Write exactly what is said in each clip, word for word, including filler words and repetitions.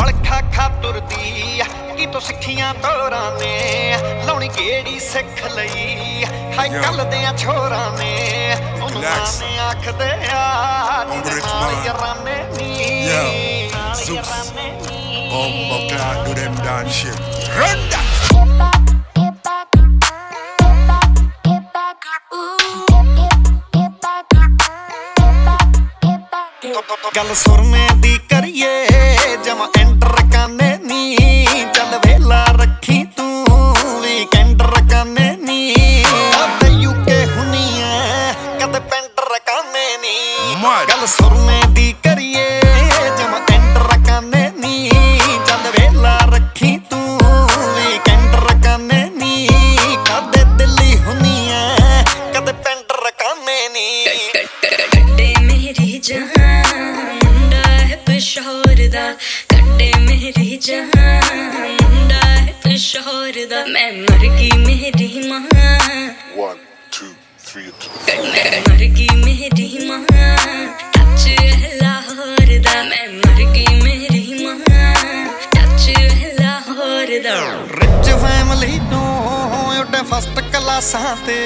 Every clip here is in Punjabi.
ਖਾ ਖਾ ਤੁਰਦੀ ਕੀ ਤੂੰ ਸਿੱਖੀਆਂ ਤੋਰਾਂ ਨੇ ਲਾਉਣੀ ਕਿਹੜੀ ਸਿੱਖ ਲਈ ਹਾਈ ਕੱਲ ਦੇ ਛੋਰਾਂ ਨੇ ਉਹਨੂੰ ਨੇ ਆਖਦੇ ਆ ਜਿਹਦੇ ਨਾਲ ਯਾਰਾਨੇ ਨੀ Zeus, Bumbo Clark, do them dance shit. Run that! ਗੱਲ ਸੁਰਨੇ ਦੀ ਕਰੀਏ ਜਮਾ ਐਂਟਰ ਕਾਨੇ ਨੀ ਚੱਲ ਵੇਲਾ ਰੱਖੀ ਤੂੰ ਵੀਕਐਂਡ ਰਕਾਨੇ ਨੀ ਕਦੇ ਯੂਕੇ ਹੁਣੀ ਐ ਕਦੇ ਪੈਂਟਰ ਕਾਨੇ ਨੀ ਗੱਲ ਸੁਰਨੇ ਦੀ ਕਰੀਏ ਜਮਾ ਐਂਟਰ ਕਾਨੇ ਨੀ ਚੱਲ ਵੇਲਾ ਰੱਖੀ ਤੂੰ ਵੀਕਐਂਡ ਰਕਾਨੇ ਨੀ ਕਦੇ ਦਿੱਲੀ ਹੁਣੀ ਐ ਕਦੇ ਪੈਂਟਰ ਕਾਨੇ ਨੀ ਕੱਡੇ ਮੇਰੀ ਜਹਾਨ ਮੁੰਡਾ ਹੈ ਪਸ਼ੌਰ ਦਾ ਕੱਡੇ ਮੇਰੀ ਜਹਾਨ ਮੁੰਡਾ ਹੈ ਪਸ਼ੌਰ ਦਾ ਮੈਂ ਮਰ ਗਈ ਮੇਰੀ ਮਾਂ One, two, three, two. ਮੈਂ ਮਰ ਗਈ ਮੇਰੀ ਮਾਂ ਟੱਚ ਹੈ ਲਾਹੌਰ ਦਾ ਮੈਂ ਮਰ ਗਈ ਮੇਰੀ ਮਾਂ ਟੱਚ ਹੈ ਲਾਹੌਰ ਦਾ ਰਿਚ ਫੈਮਿਲੀ ਤੋਂ ਉੱਡੇ ਫਸਟ ਕਲਾਸਾਂ ਤੇ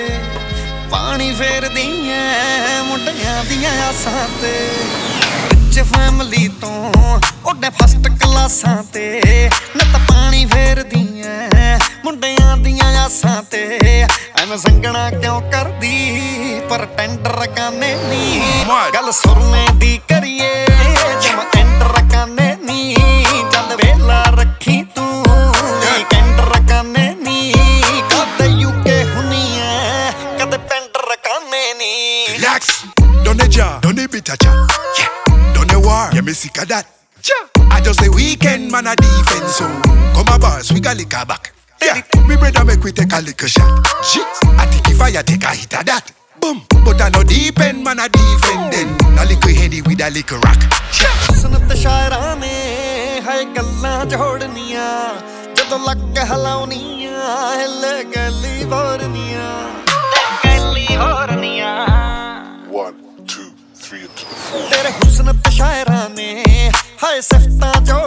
ਪਾਣੀ ਫੇਰਦੀ ਐ ਮੁੰਡਿਆਂ ਦੀਆਂ ਆਸਾਂ ਤੇ ਰਿਚ ਫੈਮਿਲੀ ਤੋਂ ਉੱਡੇ ਫਸਟ ਕਲਾਸਾਂ ਤੇ ਨੱਤ ਪਾਣੀ ਫੇਰਦੀ ਐ ਮੁੰਡਿਆਂ ਦੀਆਂ ਆਸਾਂ ਤੇ ਐਵੇਂ ਸੰਗਣਾ ਕਿਉਂ ਕਰਦੀ ਪਰ ਟੈਂਡਰ ਕਾਨੇ ਨੀ ਗੱਲ ਸੁਰਮੇ ਦੀ ਕਰੀਏ ਜਮ ਐਂਡਰ ਕਾਨੇ ਨੀ ਚੱਲ ਵੇਲਾ ਰੱਖੀ ਤੂੰ ਵੀਕਐਂਡ ਕਾਨੇ ਨੀ ਕਦੇ ਯੂਕੇ ਹੁਣੀ ਐ ਕਦੇ ਪੈਂਟਰ ਕਾਨੇ ਨੀ Relax, don't the jar, don't the bitter chat. Yeah, don't the war, yeah me sick of that. Yeah, I just say weekend man a defense so come a boss, we got liquor back. Yeah, me brother make we take a little shot. Shit, I think if I take a hit of that. Boom, but I no deep end man a defending. A little handy with a little rock. Yeah. ਸੁਨਤ ਸ਼ਾਇਰਾਂ ਨੇ ਹਾਏ ਗੱਲਾਂ ਜੋੜਨੀਆਂ ਜਦੋਂ ਲੱਕ ਹਲਾਉਣੀਆਂ ਹਿੱਲ ਗਲੀ ਵਰਨੀਆਂ ਗਲੀ ਵਰਨੀਆਂ One, two, three, two, four. ਤੇਰੇ ਹੁਸਨ ਤੇ ਸ਼ਾਇਰਾਂ ਨੇ ਹਾਏ ਸਿਫਤਾਂ ਜੋ